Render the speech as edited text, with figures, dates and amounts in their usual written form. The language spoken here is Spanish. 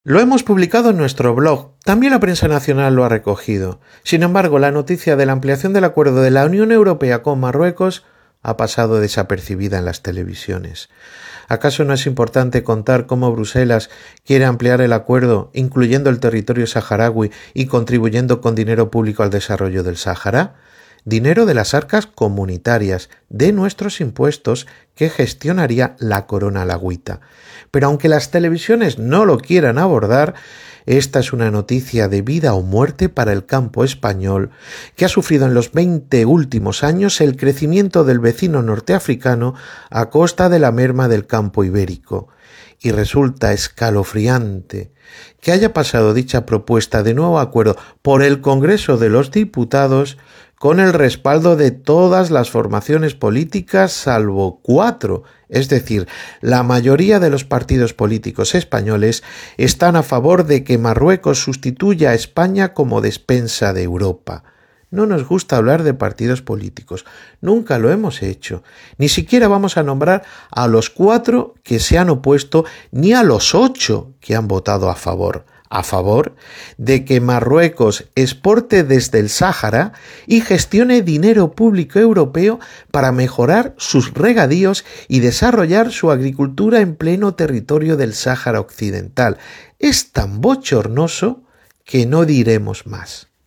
Lo hemos publicado en nuestro blog, también la prensa nacional lo ha recogido. Sin embargo, la noticia de la ampliación del acuerdo de la Unión Europea con Marruecos ha pasado desapercibida en las televisiones. ¿Acaso no es importante contar cómo Bruselas quiere ampliar el acuerdo, incluyendo el territorio saharaui y contribuyendo con dinero público al desarrollo del Sáhara? Dinero de las arcas comunitarias, de nuestros impuestos, que gestionaría la corona alagüita. Pero aunque las televisiones no lo quieran abordar, esta es una noticia de vida o muerte para el campo español, que ha sufrido en los 20 últimos años el crecimiento del vecino norteafricano a costa de la merma del campo ibérico. Y resulta escalofriante que haya pasado dicha propuesta de nuevo acuerdo por el Congreso de los Diputados con el respaldo de todas las formaciones políticas salvo 4, es decir, la mayoría de los partidos políticos españoles están a favor de que Marruecos sustituya a España como despensa de Europa. No nos gusta hablar de partidos políticos, nunca lo hemos hecho, ni siquiera vamos a nombrar a los 4 que se han opuesto ni a los 8 que han votado a favor de que Marruecos exporte desde el Sáhara y gestione dinero público europeo para mejorar sus regadíos y desarrollar su agricultura en pleno territorio del Sáhara Occidental. Es tan bochornoso que no diremos más.